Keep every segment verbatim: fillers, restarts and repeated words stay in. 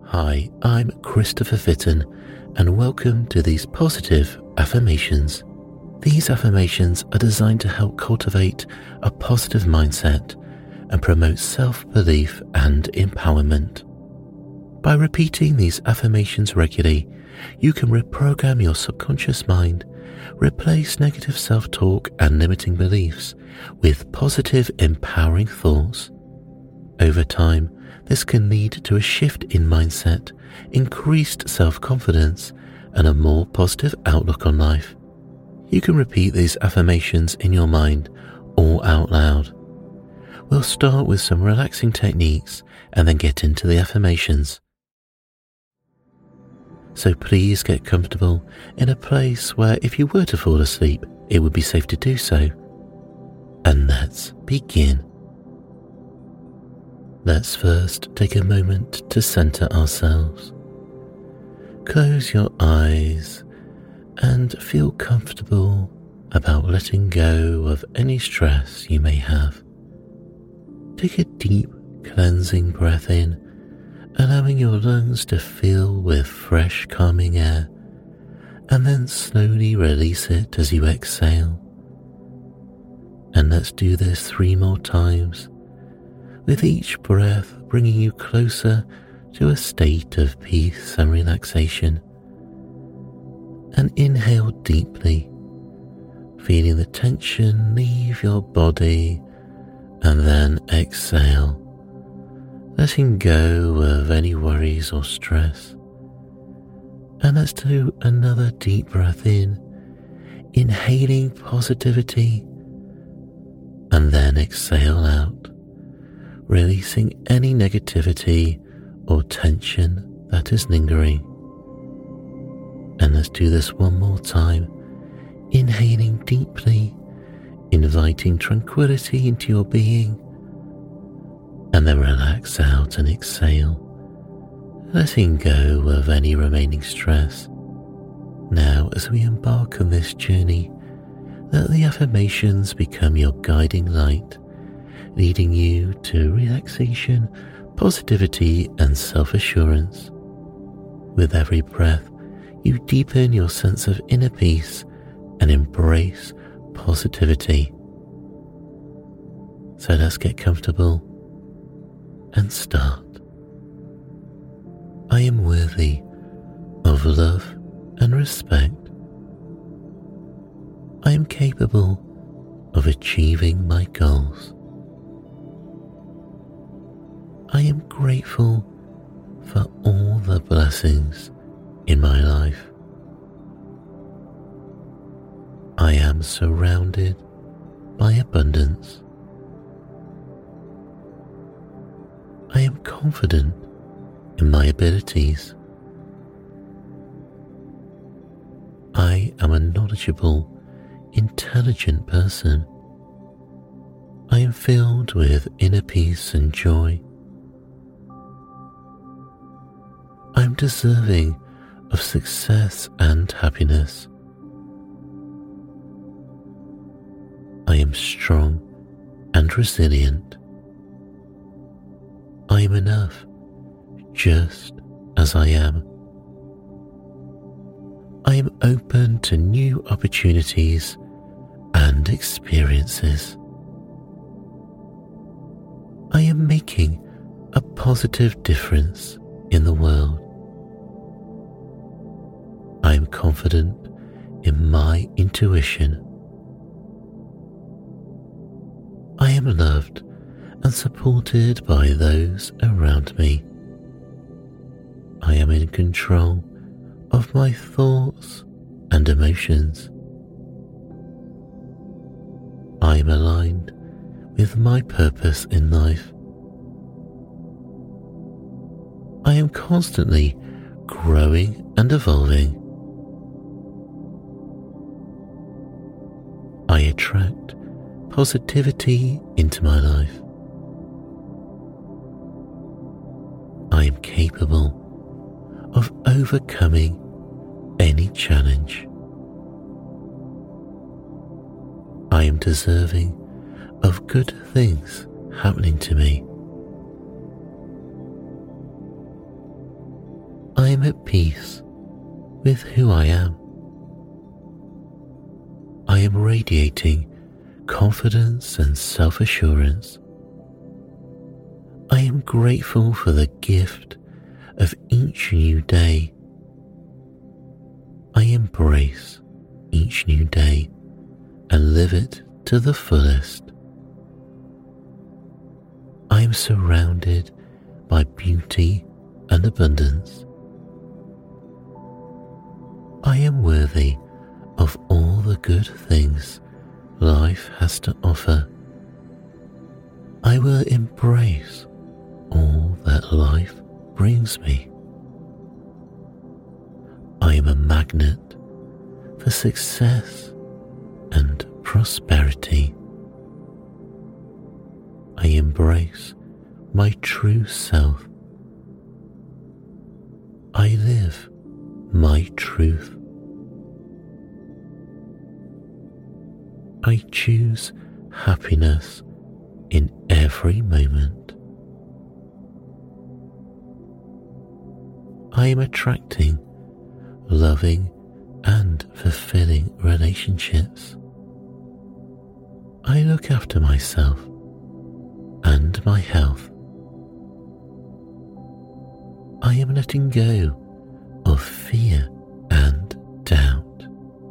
Hi, I'm Christopher Fitton, and welcome to these positive affirmations. These affirmations are designed to help cultivate a positive mindset and promote self-belief and empowerment. By repeating these affirmations regularly, you can reprogram your subconscious mind, replace negative self-talk and limiting beliefs with positive, empowering thoughts. Over time, this can lead to a shift in mindset, increased self-confidence, and a more positive outlook on life. You can repeat these affirmations in your mind or out loud. We'll start with some relaxing techniques and then get into the affirmations. So please get comfortable in a place where if you were to fall asleep, it would be safe to do so. And let's begin. Let's first take a moment to center ourselves. Close your eyes and feel comfortable about letting go of any stress you may have. Take a deep, cleansing breath in, allowing your lungs to fill with fresh, calming air, and then slowly release it as you exhale. And let's do this three more times, with each breath bringing you closer to a state of peace and relaxation. And inhale deeply, feeling the tension leave your body, and then exhale, letting go of any worries or stress. And let's do another deep breath in, inhaling positivity, and then exhale out, releasing any negativity or tension that is lingering. And let's do this one more time, inhaling deeply, inviting tranquility into your being, and then relax out and exhale, letting go of any remaining stress. Now, as we embark on this journey, let the affirmations become your guiding light, leading you to relaxation, positivity, and self-assurance. With every breath, you deepen your sense of inner peace and embrace positivity. So let's get comfortable and start. I am worthy of love and respect. I am capable of achieving my goals. I am grateful for all the blessings in my life. I am surrounded by abundance. I am confident in my abilities. I am a knowledgeable, intelligent person. I am filled with inner peace and joy. I am deserving of success and happiness. I am strong and resilient. I am enough, just as I am. I am open to new opportunities and experiences. I am making a positive difference in the world. I am confident in my intuition. I am loved and supported by those around me. I am in control of my thoughts and emotions. I am aligned with my purpose in life. I am constantly growing and evolving. I attract positivity into my life. I am capable of overcoming any challenge. I am deserving of good things happening to me. I am at peace with who I am. I am radiating confidence and self-assurance. I am grateful for the gift of each new day. I embrace each new day and live it to the fullest. I am surrounded by beauty and abundance. I am worthy of all the good things life has to offer. I will embrace all that life brings me. I am a magnet for success and prosperity. I embrace my true self. I live my truth. I choose happiness in every moment. I am attracting loving and fulfilling relationships. I look after myself and my health. I am letting go of fear and doubt.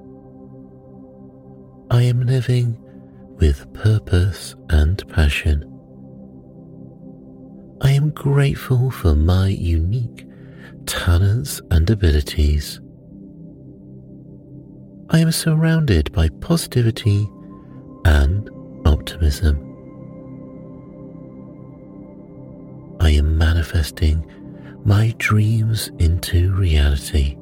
I am living with purpose and passion. I am grateful for my unique talents and abilities. I am surrounded by positivity and optimism. I am manifesting my dreams into reality.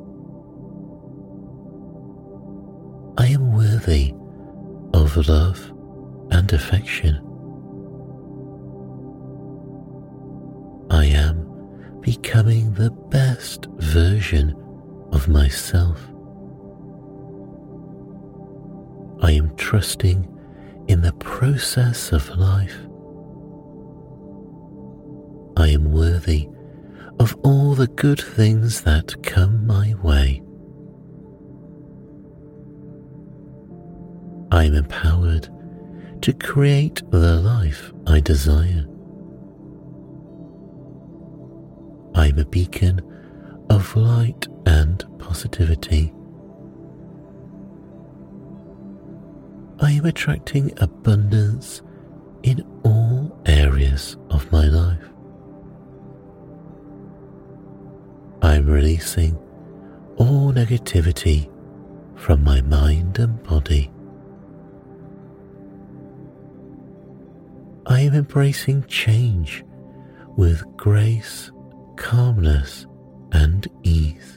I am worthy of love and affection. I am becoming the best version of myself. I am trusting in the process of life. I am worthy of all the good things that come my way. I am empowered to create the life I desire. I am a beacon of light and positivity. I am attracting abundance in all areas of my life. I am releasing all negativity from my mind and body. I am embracing change with grace, calmness, and ease.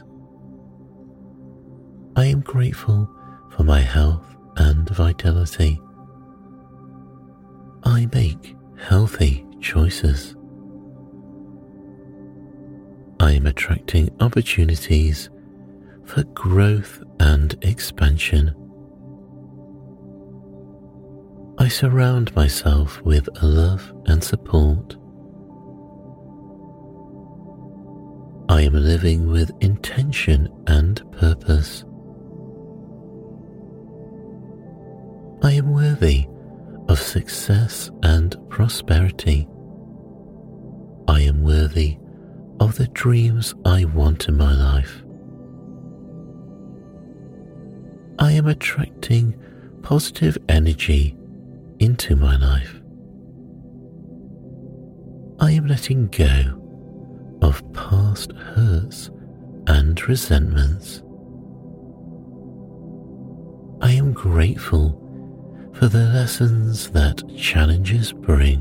I am grateful for my health and vitality. I make healthy choices. I am attracting opportunities for growth and expansion. I surround myself with love and support. I am living with intention and purpose. I am worthy of success and prosperity. I am worthy of the dreams I want in my life. I am attracting positive energy into my life. I am letting go of past hurts and resentments. I am grateful for the lessons that challenges bring.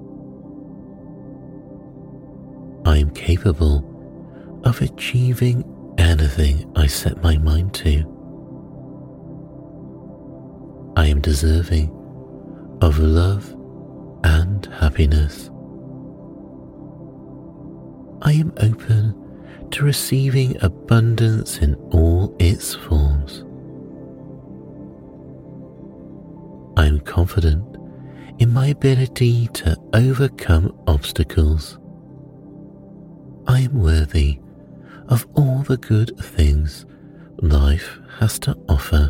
I am capable of achieving anything I set my mind to. I am deserving of love and happiness. I am open to receiving abundance in all its forms. I am confident in my ability to overcome obstacles. I am worthy of all the good things life has to offer.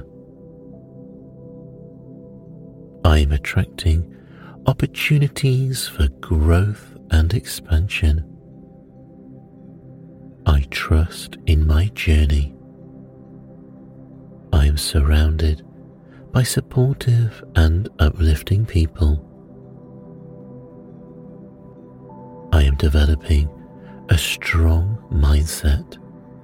I am attracting opportunities for growth and expansion. I trust in my journey. I am surrounded by supportive and uplifting people. I am developing a strong mindset.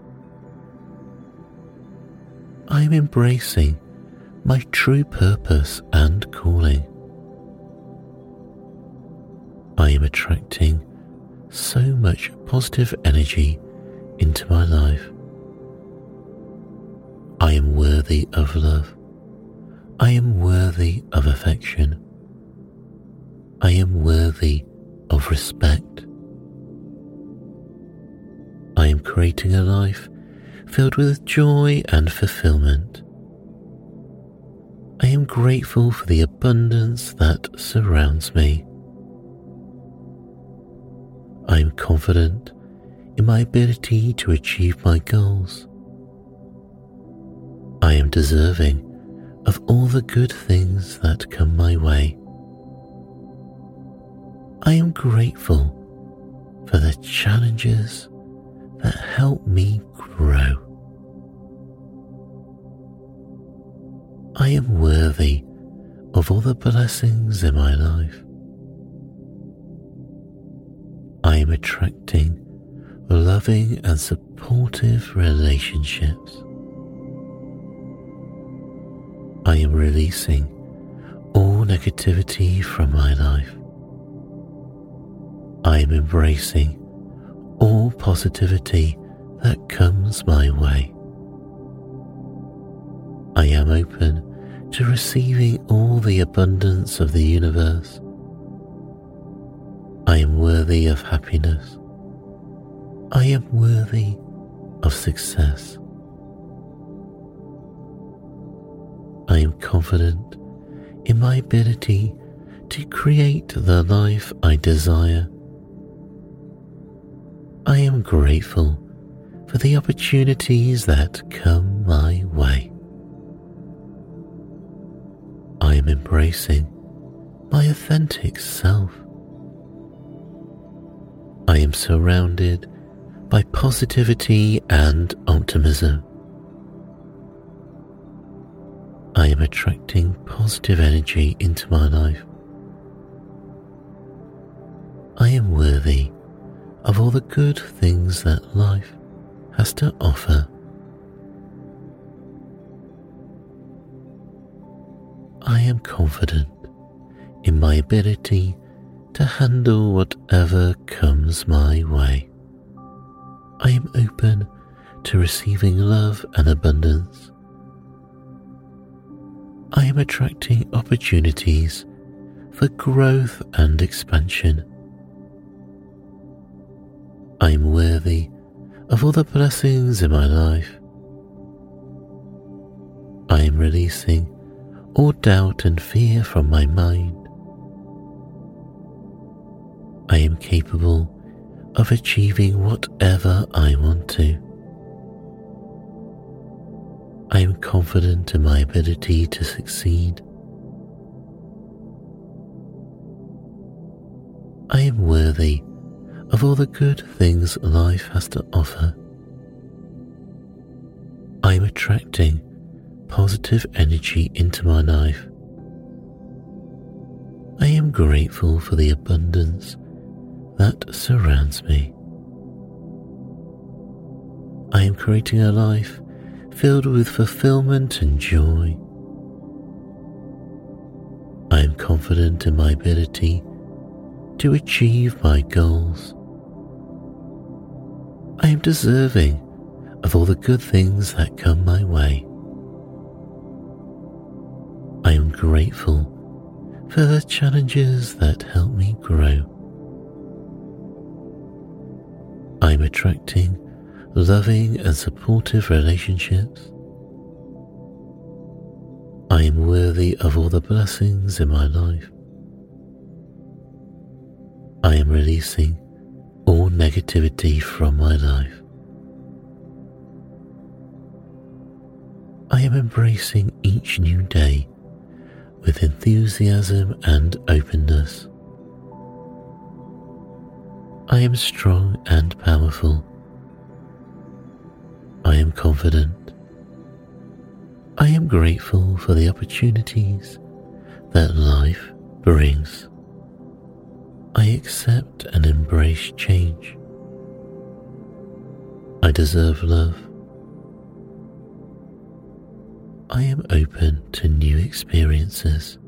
I am embracing my true purpose and calling. I am attracting so much positive energy into my life. I am worthy of love. I am worthy of affection. I am worthy of respect. I am creating a life filled with joy and fulfillment. I am grateful for the abundance that surrounds me. I am confident in my ability to achieve my goals. I am deserving of all the good things that come my way. I am grateful for the challenges that help me grow. I am worthy of all the blessings in my life. I am attracting loving and supportive relationships. I am releasing all negativity from my life. I am embracing all positivity that comes my way. I am open to receiving all the abundance of the universe. I am worthy of happiness. I am worthy of success. I am confident in my ability to create the life I desire. I am grateful for the opportunities that come my way. I am embracing my authentic self. I am surrounded by positivity and optimism. I am attracting positive energy into my life. I am worthy of all the good things that life has to offer. I am confident in my ability to handle whatever comes my way. I am open to receiving love and abundance. I am attracting opportunities for growth and expansion. I am worthy of all the blessings in my life. I am releasing all doubt and fear from my mind. I am capable of achieving whatever I want to. I am confident in my ability to succeed. I am worthy of all the good things life has to offer. I am attracting positive energy into my life. I am grateful for the abundance that surrounds me. I am creating a life filled with fulfillment and joy. I am confident in my ability to achieve my goals. I am deserving of all the good things that come my way. I am grateful for the challenges that help me grow. I am attracting loving and supportive relationships. I am worthy of all the blessings in my life. I am releasing all negativity from my life. I am embracing each new day with enthusiasm and openness. I am strong and powerful. I am confident. I am grateful for the opportunities that life brings. I accept and embrace change. I deserve love. I am open to new experiences.